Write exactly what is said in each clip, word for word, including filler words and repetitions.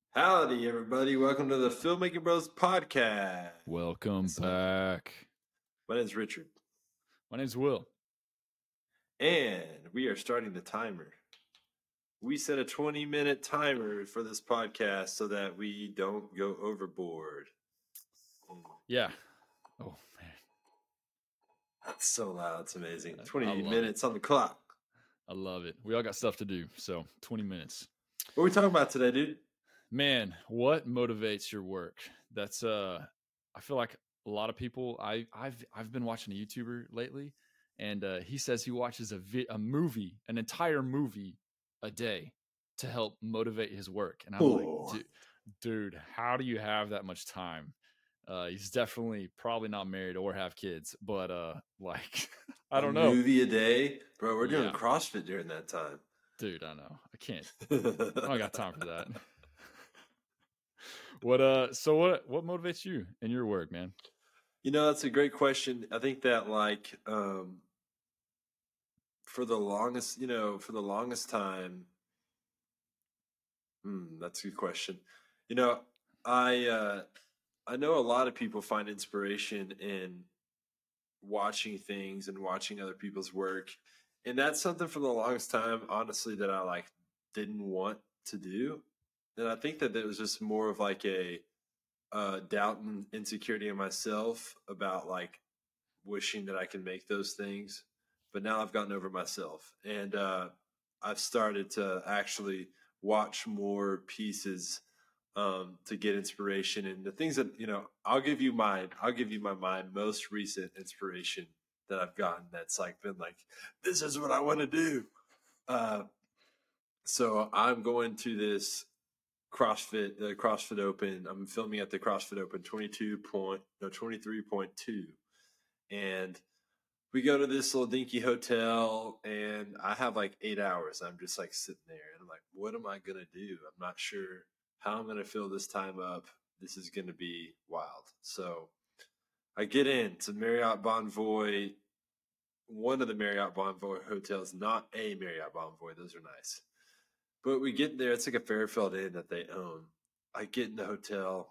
Howdy, everybody. Welcome to the Filmmaking Bros podcast. Welcome So, back. My name is Richard. My name's Will. And we are starting the timer. We set a twenty minute timer for this podcast so that we don't go overboard. Yeah. Oh, man. That's so loud. It's amazing. I twenty love minutes on the clock. I love it. We all got stuff to do. So twenty minutes. What are we talking about today, dude? Man, what motivates your work? That's uh I feel like a lot of people I I've I've been watching a YouTuber lately, and uh, he says he watches a vi- a movie, an entire movie a day to help motivate his work. And I'm Oh. like, dude, dude, how do you have that much time? Uh, he's definitely probably not married or have kids, but uh, like I don't a know. Movie a day, bro. We're doing Yeah. CrossFit during that time, dude. I know. I can't. I don't got time for that. What uh? So what? What motivates you in your work, man? You know, that's a great question. I think that like um, for the longest, you know, for the longest time. Hmm, that's a good question. You know, I uh, I know a lot of people find inspiration in watching things and watching other people's work, and that's something for the longest time, honestly, that I like didn't want to do. And I think that it was just more of like a uh, doubt and insecurity in myself about like wishing that I could make those things. But now I've gotten over myself, and uh, I've started to actually watch more pieces um, to get inspiration. And the things that, you know, I'll give you mine. I'll give you my my most recent inspiration that I've gotten. That's like been like, this is what I want to do. Uh, so I'm going to this CrossFit, the CrossFit Open. I'm filming at the CrossFit Open twenty-two point, no, twenty-three point two. And we go to this little dinky hotel, and I have like eight hours. I'm just like sitting there, and I'm like, what am I going to do? I'm not sure how I'm going to fill this time up. This is going to be wild. So I get into Marriott Bonvoy, one of the Marriott Bonvoy hotels, not a Marriott Bonvoy. Those are nice. But we get there. It's like a Fairfield Inn that they own. I get in the hotel.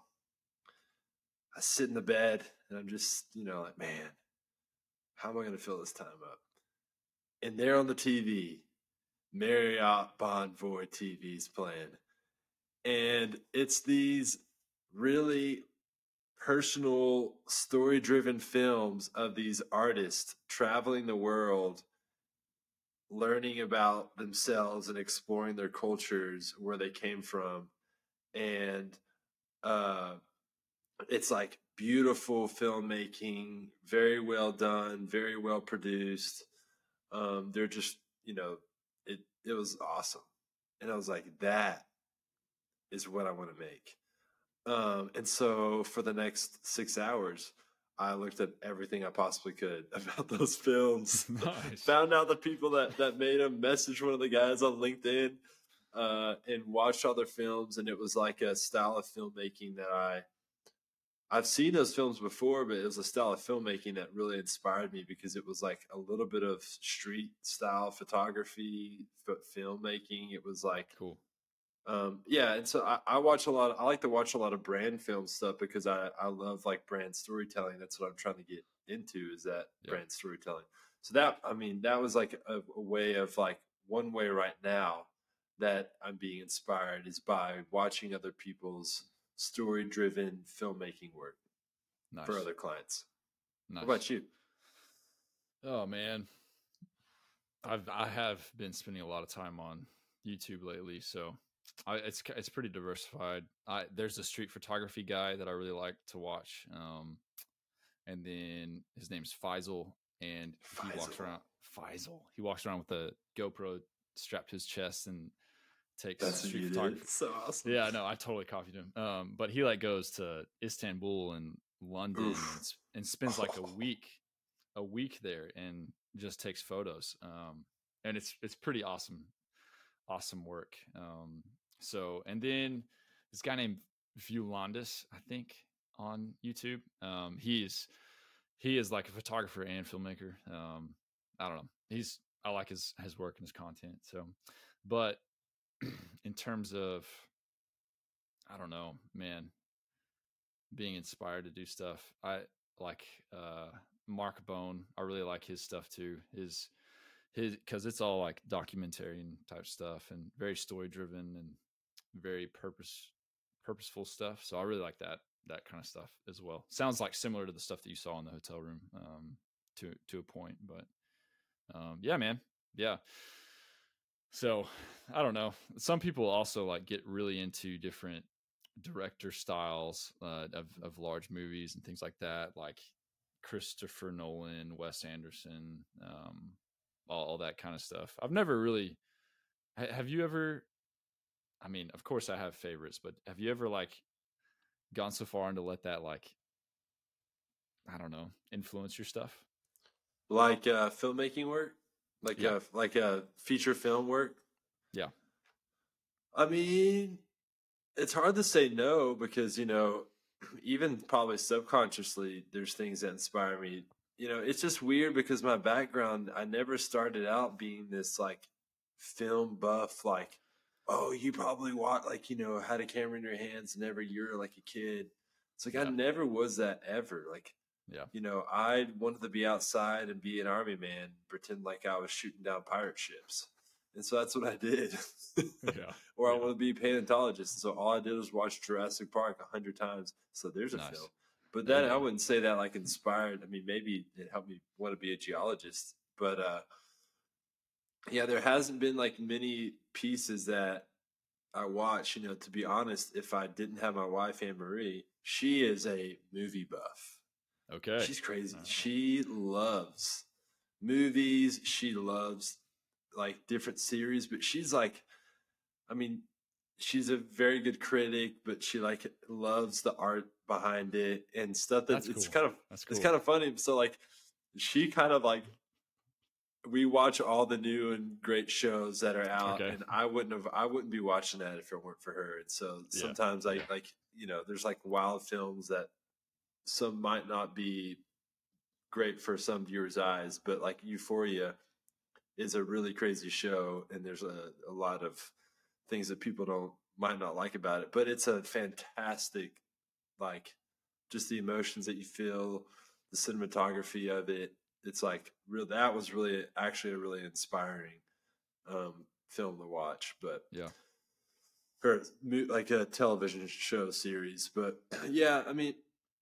I sit in the bed, and I'm just, you know, like, man, how am I going to fill this time up? And there on the T V, Marriott Bonvoy T V's playing. And it's these really personal, story driven films of these artists traveling the world, learning about themselves and exploring their cultures, where they came from. And uh, it's like beautiful filmmaking, very well done, very well produced. Um, they're just, you know, it it was awesome, and I was like, that is what I want to make. Um, and so for the next six hours, I looked at everything I possibly could about those films. Nice. Found out the people that that made them, messaged one of the guys on LinkedIn, uh, and watched all their films. And it was like a style of filmmaking that I I've seen those films before, but it was a style of filmmaking that really inspired me because it was like a little bit of street style photography, f- filmmaking. It was like, cool. Um, yeah. And so I, I watch a lot. Of, I like to watch a lot of brand film stuff because I, I love like brand storytelling. That's what I'm trying to get into, is that Yeah. brand storytelling. So that, I mean, that was like a, a way of like one way right now that I'm being inspired is by watching other people's story driven filmmaking work Nice. for other clients. Nice. What about you? Oh man, I've I have been spending a lot of time on YouTube lately, so I, it's it's pretty diversified. I there's a street photography guy that I really like to watch, um, and then his name's Faisal, and he Faisal. walks around. Faisal, he walks around with a GoPro strapped to his chest and takes That's what street you photography. did. So awesome. Yeah, no, I totally copied him. Um, but he like goes to Istanbul and London and, and spends like a week, a week there, and just takes photos. Um, and it's it's pretty awesome, awesome work. Um, so and then this guy named Viewlandis, I think, on YouTube. Um, he's he is like a photographer and filmmaker. Um, I don't know. He's I like his his work and his content. So, but in terms of I don't know, man, being inspired to do stuff. I like uh, Mark Bone. I really like his stuff too. His his because it's all like documentary and type stuff and very story driven and very purpose purposeful stuff. So I really like that that kind of stuff as well. Sounds like similar to the stuff that you saw in the hotel room um, to to a point, but um, yeah, man, yeah. So I don't know. Some people also like get really into different director styles uh, of of large movies and things like that, like Christopher Nolan, Wes Anderson, um, all, all that kind of stuff. I've never really. ha- Have you ever? I mean, of course, I have favorites, but have you ever like gone so far into let that like I don't know influence your stuff? Like uh, filmmaking work, like Yeah, a like a feature film work. yeah, I mean, it's hard to say no because, you know, even probably subconsciously, there's things that inspire me. You know, it's just weird because my background, I never started out being this like film buff, like, oh, you probably watch, like, you know, had a camera in your hands whenever you're like a kid. It's like, I yeah, never was that ever. Like, yeah. you know, I wanted to be outside and be an army man, pretend like I was shooting down pirate ships. And so that's what I did. Yeah, Or I yeah. want to be a paleontologist. And so all I did was watch Jurassic Park a hundred times. So there's a Nice. film. But There then you I go. wouldn't say that like inspired. I mean, maybe it helped me want to be a geologist. But uh, yeah, there hasn't been like many pieces that I watch. You know, to be honest, if I didn't have my wife, Anne Marie, she is a movie buff. Okay. She's crazy. Uh, She loves movies. She loves like different series, but she's like, I mean, she's a very good critic, but she like loves the art behind it and stuff that that's it's cool. kind of That's it's cool. kind of funny. So like she kind of like we watch all the new and great shows that are out Okay. and I wouldn't have I wouldn't be watching that if it weren't for her. And so Yeah. sometimes I Yeah. like, you know, there's like wild films that some might not be great for some viewers' eyes, but like Euphoria is a really crazy show and there's a, a lot of things that people don't might not like about it, but it's a fantastic, like just the emotions that you feel, the cinematography of it. It's like real. That was really actually a really inspiring um, film to watch. But Yeah. or like a television show series. But yeah, I mean,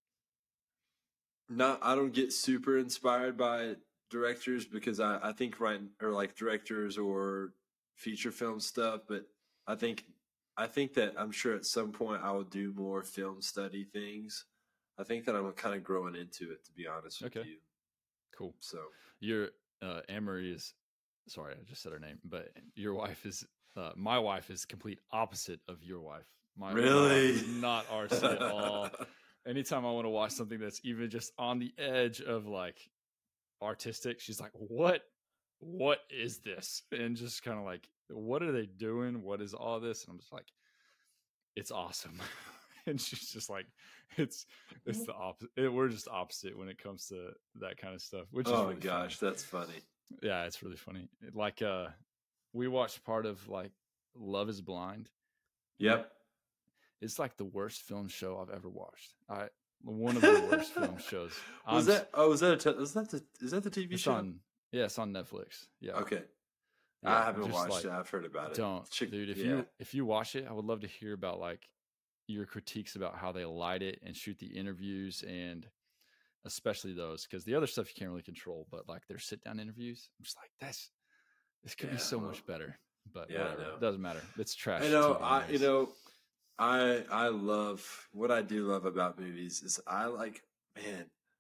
not I don't get super inspired by directors because I I think right or like directors or feature film stuff, but I think I think that I'm sure at some point I will do more film study things. I think that I'm kind of growing into it, to be honest with Okay. you. Cool. So Your uh, Anne-Marie is sorry, I just said her name, but your wife is uh, my wife is complete opposite of your wife. My, my wife really, is not artsy at all. Anytime I want to watch something that's even just on the edge of like artistic, she's like, "What? What is this?" And just kind of like, "What are they doing? What is all this?" And I'm just like, "It's awesome." And she's just like, "It's it's the opposite. It, we're just opposite when it comes to that kind of stuff," which is oh my really funny. gosh, that's funny. Yeah, it's really funny. Like, uh, we watched part of like Love Is Blind. Yep. It's like the worst film show I've ever watched. I one of the worst film shows. was I'm, that? Oh, was that? A te- was that the? Is that the T V it's show? on. Yeah, it's on Netflix. Yeah. Okay, Yeah. I haven't Just watched like, it. I've heard about it. don't, Chick- dude. If yeah. you if you watch it, I would love to hear about like your critiques about how they light it and shoot the interviews and especially those because the other stuff you can't really control. But like their sit down interviews, I'm just like that's this could be Yeah, so well, much better. But yeah, I whatever, know. it doesn't matter. It's trash. I know. T V I you anyways. know. I I love what I do love about movies is I like man.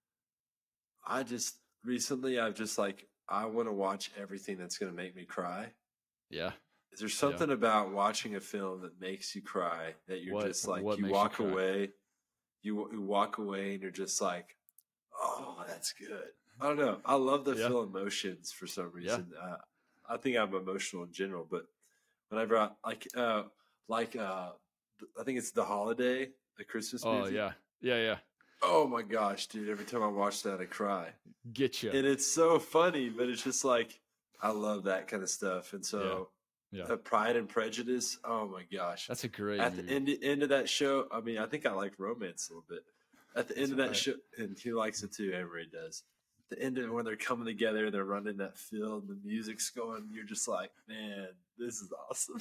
I just recently I've just like I want to watch everything that's going to make me cry. Yeah. Is there Yeah. something about watching a film that makes you cry that you're What just like what you makes walk you cry? away, you, you walk away and you're just like, oh, that's good. I don't know. I love to Yeah. feel emotions for some Yeah. reason. Uh, I think I'm emotional in general, but whenever I like, uh, like, uh, I think it's The Holiday, the Christmas Oh movie. yeah. Yeah. Yeah. Oh my gosh, dude! Every time I watch that, I cry, Get you. and it's so funny. But it's just like I love that kind of stuff, and so Yeah. uh, Pride and Prejudice. Oh my gosh. That's a great At the movie. end, end of that show, I mean, I think I like romance a little bit. At the That's end of that right. show, and he likes it too, Emery does. The end of it, when they're coming together, they're running that field, the music's going, you're just like, man, this is awesome.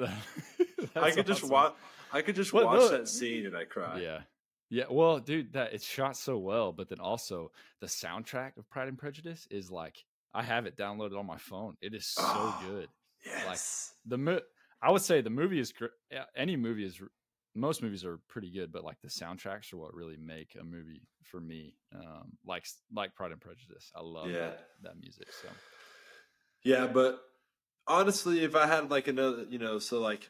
I That's could just awesome. watch I could just But watch no, that scene and I cry. yeah. Yeah, well, dude, that it's shot so well, but then also the soundtrack of Pride and Prejudice is like I have it downloaded on my phone. It is so Oh, good. Like yes. the mo- I would say the movie is gr- yeah, any movie is most movies are pretty good, but like the soundtracks are what really make a movie for me. Um, like like Pride and Prejudice, I love Yeah. that that music. So Yeah, but honestly, if I had like another, you know, so like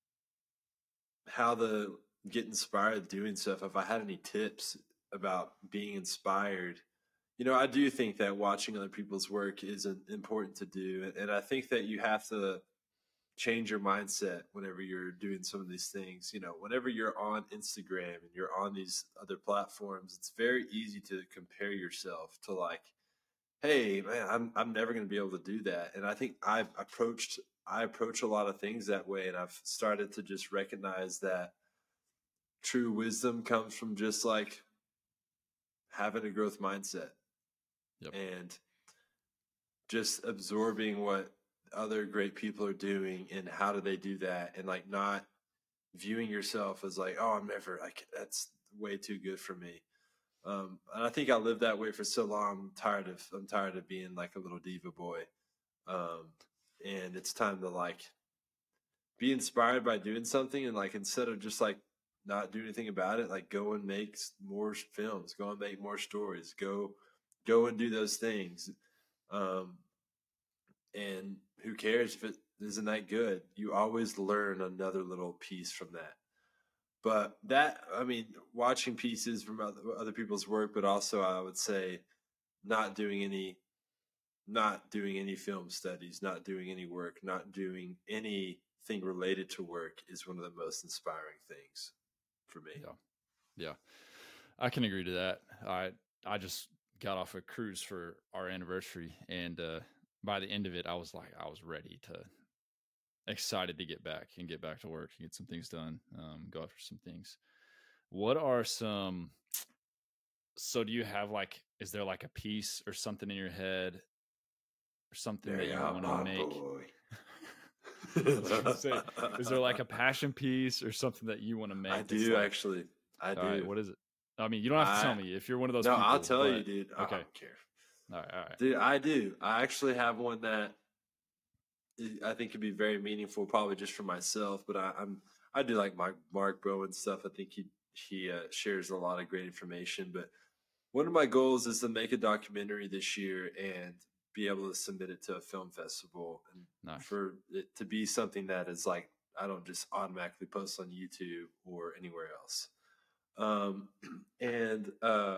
how the get inspired doing stuff, if I had any tips about being inspired, you know, I do think that watching other people's work is an- important to do. And I think that you have to change your mindset whenever you're doing some of these things. You know, whenever you're on Instagram and you're on these other platforms, it's very easy to compare yourself to like, hey man, I'm I'm never going to be able to do that. And I think I've approached I approach a lot of things that way, and I've started to just recognize that true wisdom comes from just like having a growth mindset yep. and just absorbing what other great people are doing and how do they do that, and like not viewing yourself as like, oh, I'm never like that's way too good for me. Um, and I think I lived that way for so long. I'm tired of I'm tired of being like a little diva boy. Um, and it's time to like be inspired by doing something, and like instead of just like not do anything about it, like go and make more films, go and make more stories, go go and do those things. Um, and who cares if it isn't that good? You always learn another little piece from that. But that, I mean, watching pieces from other, other people's work, but also I would say not doing any, not doing any film studies, not doing any work, not doing anything related to work is one of the most inspiring things for me. Yeah. Yeah. I can agree to that. I I just got off a cruise for our anniversary, and uh, by the end of it, I was like, I was ready to, excited to get back and get back to work and get some things done, um, go after some things. What are some? So, do you have like, is there like a piece or something in your head or something that Very you hot want to pot make? boy. I was gonna say, is there like a passion piece or something that you want to make? I that's do like, actually. I all right, do. what is it? I mean, you don't have to I tell me if you're one of those no, people. I'll tell you, but, dude. I Okay. don't care. All right. All right. Dude, I do. I actually have one that I think could be very meaningful, probably just for myself. But I, I'm I do like Mark Mark Bowen stuff. I think he he uh, shares a lot of great information. But one of my goals is to make a documentary this year and be able to submit it to a film festival, and Nice. for it to be something that is like I don't just automatically post on YouTube or anywhere else. Um, and uh,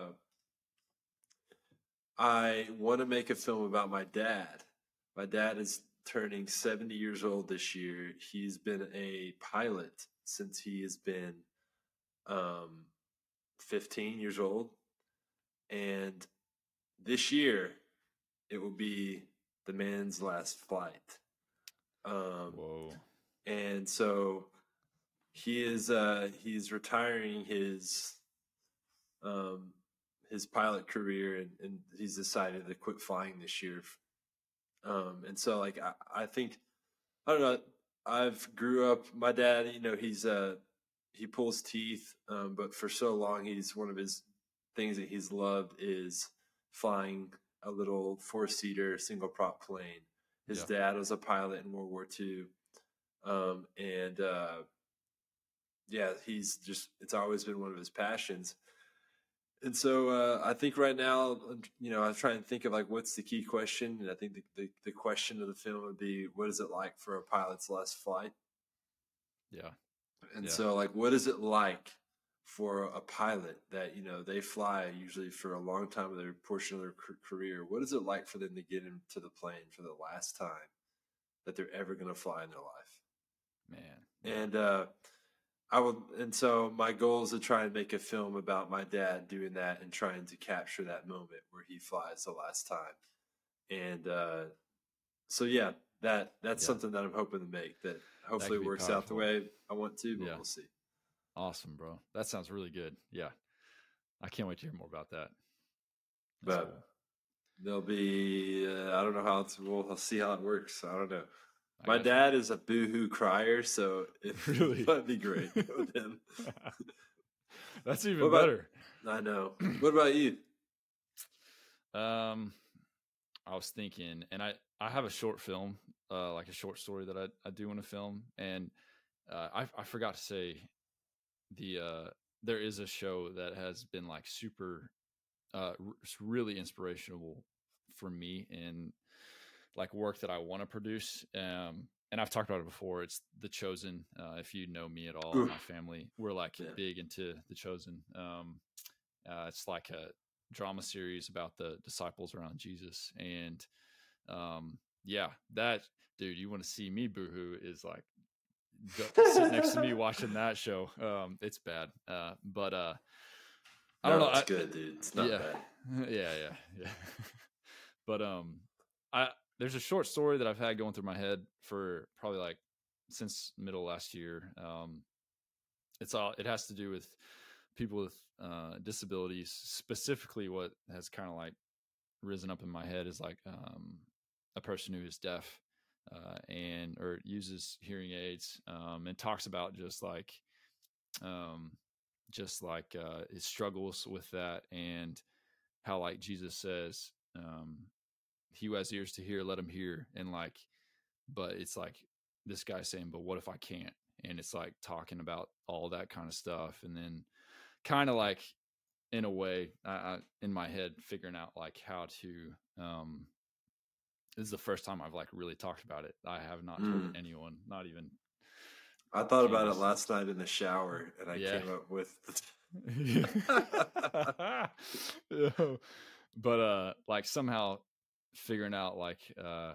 I want to make a film about my dad. My dad is turning seventy years old this year. He's been a pilot since he has been um, fifteen years old. And this year, it will be the man's last flight. Um, Whoa. and so he is uh, he's retiring his um, his pilot career, and, and he's decided to quit flying this year. Um, and so like I, I think I don't know. I've grew up. My dad, you know, he's uh he pulls teeth, um, but for so long, he's one of his things that he's loved is flying a little four seater single prop plane. His Yeah. dad was a pilot in World War Two, um, and uh, yeah, he's just it's always been one of his passions. And so uh, I think right now, you know, I try and think of like what's the key question, and I think the, the, the question of the film would be, what is it like for a pilot's last flight? Yeah. And Yeah. so, like, what is it like for a pilot that you know they fly usually for a long time of their portion of their career? What is it like for them to get into the plane for the last time that they're ever going to fly in their life? Man. And uh, I would, and so my goal is to try and make a film about my dad doing that and trying to capture that moment where he flies the last time. And uh, so, yeah, that that's Yeah. something that I'm hoping to make. That hopefully could it be works out the powerful. way I want to, but Yeah. we'll see. Awesome, bro. That sounds really good. Yeah. I can't wait to hear more about that. That's But cool. there'll be uh, I don't know how it's. We'll I'll see how it works. I don't know. I My gotcha. dad is a boohoo crier, so it Really? might be great with him. That's even What about- better. I know. What about you? Um, I was thinking, and I, I have a short film, uh, like a short story that I, I do want to film. And uh, I, I forgot to say the, uh, there is a show that has been like super, uh, r- it's really inspirational for me in like work that I want to produce. Um, and I've talked about it before. It's The Chosen. Uh, if you know me at all, Oof. my family, we're like Yeah. big into The Chosen. Um, uh, it's like a drama series about the disciples around Jesus. And um, yeah, that dude, you want to see me boohoo is like the, sit next to me watching that show. Um, it's bad. Uh, but uh, I don't No, know. It's I, good, dude. It's not yeah, bad. yeah, yeah, yeah. But um, I there's a short story that I've had going through my head for probably like since middle last year. Um, it's all it has to do with people with uh, disabilities. Specifically, what has kind of like risen up in my head is like um, a person who is deaf uh, and or uses hearing aids um, and talks about just like um, just like uh, his struggles with that and how like Jesus says. Um, he who has ears to hear, let him hear. And like, but it's like this guy saying, but what if I can't? And it's like talking about all that kind of stuff. And then kind of like in a way, I, I, in my head, figuring out like how to, um, this is the first time I've like really talked about it. I have not told Mm. anyone, not even. I thought about it Candace. last night in the shower, and I Yeah. came up with. Yeah. But uh, like somehow figuring out like uh,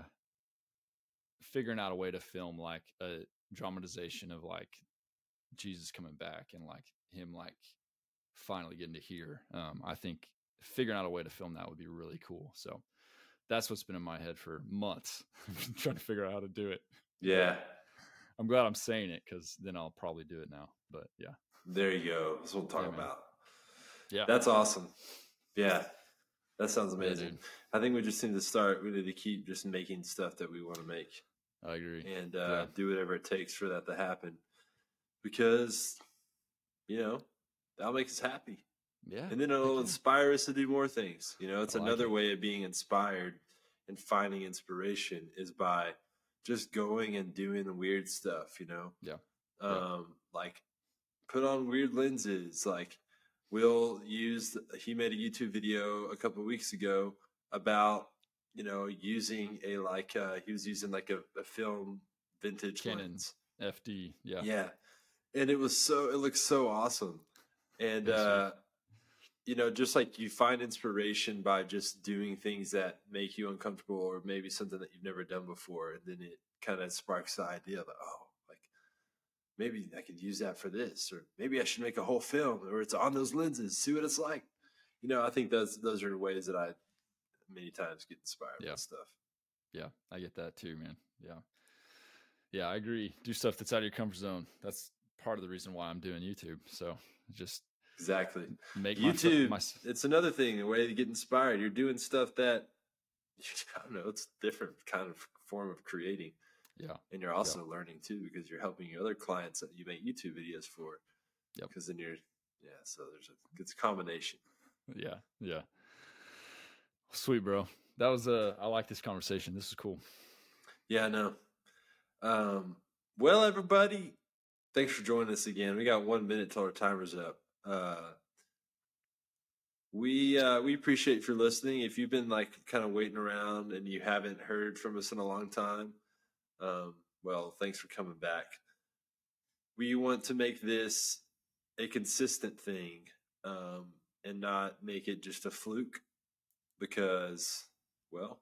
figuring out a way to film like a dramatization of like Jesus coming back and like him like finally getting to hear. Um, I think figuring out a way to film that would be really cool. So that's what's been in my head for months. I've been trying to figure out how to do it. Yeah. I'm glad I'm saying it because then I'll probably do it now. But yeah. There you go. That's what I'm talking Yeah, man. about. Yeah. That's awesome. Yeah. That sounds Yeah, amazing. dude. I think we just need to start. We need to keep just making stuff that we want to make I agree. and uh, Yeah. do whatever it takes for that to happen because, you know, that'll make us happy. Yeah. And then it'll Heck yeah. inspire us to do more things. You know, it's I like another it. way of being inspired and finding inspiration is by just going and doing weird stuff, you know? Yeah. Um, Yeah. like put on weird lenses. Like Will used, he made a YouTube video a couple of weeks ago about, you know, using a, like, uh, he was using like a, a film vintage Canon lens. F D. Yeah. Yeah. And it was so, it looks so awesome. And, Thanks, uh, you know, just like you find inspiration by just doing things that make you uncomfortable or maybe something that you've never done before. And then it kind of sparks the idea that, oh, like maybe I could use that for this, or maybe I should make a whole film or it's on those lenses, see what it's like. You know, I think those, those are ways that I many times get inspired Yeah. with stuff. Yeah. I get that too, man. Yeah. Yeah. I agree. Do stuff that's out of your comfort zone. That's part of the reason why I'm doing YouTube. So just Exactly. make YouTube, my, my it's another thing, a way to get inspired. You're doing stuff that, I don't know, it's a different kind of form of creating. yeah. And you're also yeah. learning too, because you're helping your other clients that you make YouTube videos for. Yep. Because then you're, yeah, so there's a, it's a combination. Yeah. Yeah. Sweet, bro. That was, uh, I like this conversation. This is cool. Yeah, I know. Um, well, everybody, thanks for joining us again. We got one minute till our timer's up. Uh, we uh, we appreciate you for listening. If you've been like kind of waiting around and you haven't heard from us in a long time, um, well, thanks for coming back. We want to make this a consistent thing um, and not make it just a fluke because, well,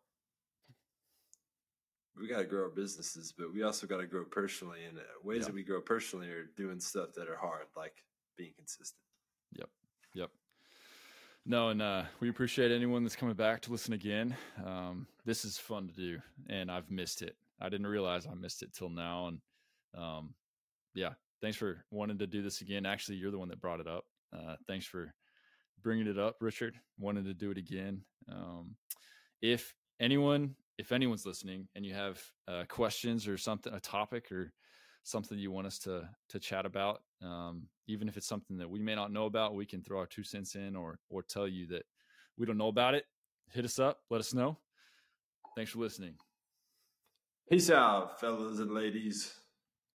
we got to grow our businesses, but we also got to grow personally. And ways yeah. that we grow personally are doing stuff that are hard, like being consistent. Yep. Yep. No, and uh, we appreciate anyone that's coming back to listen again. Um, this is fun to do, and I've missed it. I didn't realize I missed it till now. And um, yeah, thanks for wanting to do this again. Actually, you're the one that brought it up. Uh, thanks for bringing it up, Richard. Wanted to do it again. Um, if anyone, if anyone's listening and you have uh, questions or something, a topic or something you want us to to chat about, um, even if it's something that we may not know about, we can throw our two cents in, or or tell you that we don't know about it. Hit us up. Let us know. Thanks for listening. Peace out, fellas and ladies.